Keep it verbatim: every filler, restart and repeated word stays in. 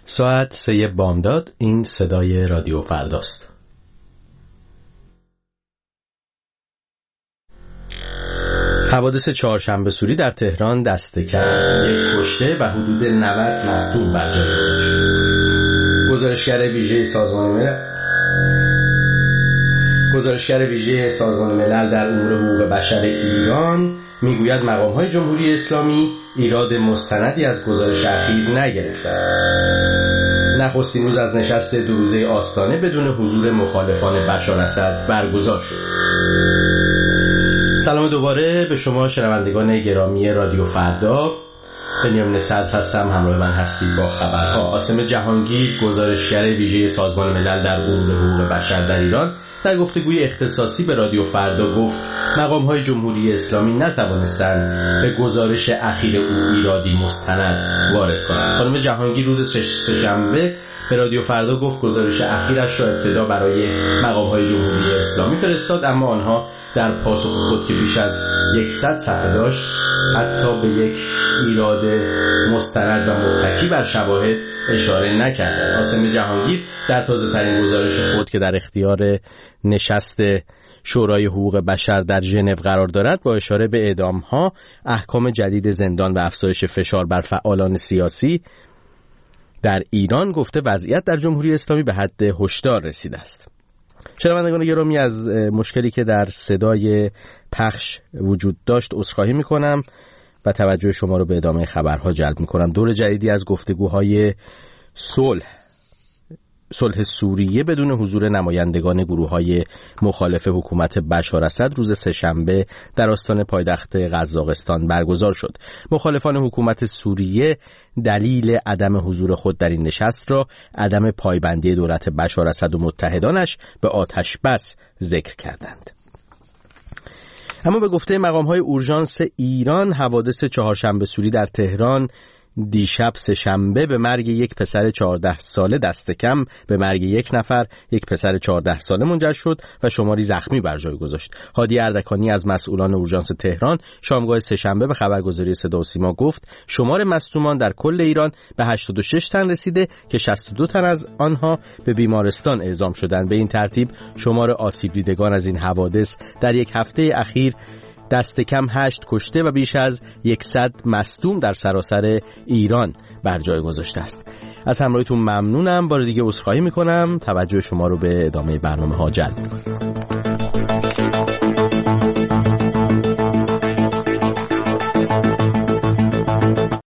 ساعت سه بامداد. این صدای رادیو فرداست. حوادث چهارشنبه سوری در تهران دستکم، یک کشته و حدود نود مصدوم بر جای گذاشت. گزارشگر ویژه سازمان ملل گزارشگر ویژه سازمان ملل در امور حقوق بشر ایران میگوید مقام‌های جمهوری اسلامی ایراد مستندی از گزارش اخیر نگرفتند. نخستین روز از نشست دو روزه آستانه بدون حضور مخالفان بشار اسد برگزار شد. سلام دوباره به شما شنوندگان گرامی رادیو فردا. بنیامین صدر هستم، همراه من هستید با خبرها. عاصم جهانگیر، گزارشگر ویژه سازمان ملل در امور حقوق بشر در ایران، در گفتگوی اختصاصی به رادیو فردا گفت مقام‌های جمهوری اسلامی نتوانستند به گزارش اخیر او ایرادی مستند وارد کنند. خانم جهانگیر روز سه‌شنبه به رادیو فردا گفت گزارش اخیرش را ابتدا برای مقام‌های جمهوری اسلامی فرستاد، اما آنها در پاسخ خود که بیش از صد صفحه داشت حتی به یک ایراد مستند و متکی بر شواهد اشاره نکردند. عاصم جهانگیر در تازه‌ترین گزارش خود که در اختیار نشست شورای حقوق بشر در ژنو قرار دارد با اشاره به اعدام‌ها، احکام جدید زندان و افزایش فشار بر فعالان سیاسی در ایران گفته وضعیت در جمهوری اسلامی به حد هشدار رسیده است. شنوندگان گرامی، از مشکلی که در صدای پخش وجود داشت عذرخواهی می‌کنم و توجه شما رو به ادامه خبرها جلب می‌کنم. دور جدیدی از گفتگوهای صلح صلح سوریه بدون حضور نمایندگان گروه‌های مخالف حکومت بشار اسد روز سه‌شنبه در آستان پایتخت قزاقستان برگزار شد. مخالفان حکومت سوریه دلیل عدم حضور خود در این نشست را عدم پایبندی دولت بشار اسد و متحدانش به آتش بس ذکر کردند. اما به گفته مقام‌های اورژانس ایران، حوادث چهارشنبه سوری در تهران دیشب سه‌شنبه به مرگ یک پسر چهارده ساله دست کم به مرگ یک نفر یک پسر چهارده ساله منجر شد و شماری زخمی بر جای گذاشت. هادی اردکانی از مسئولان اورژانس تهران شامگاه سه‌شنبه به خبرگزاری صدا و سیما گفت شمار مصدومان در کل ایران به هشتاد و شش تن رسیده که شصت و دو تن از آنها به بیمارستان اعزام شدند. به این ترتیب شمار آسیب دیدگان از این حوادث در یک هفته اخیر دست کم هشت کشته و بیش از صد مصدوم در سراسر ایران بر جای گذاشته است. از همراهیتون ممنونم. بار دیگه عذرخواهی میکنم. توجه شما رو به ادامه برنامه ها جلب میکنم.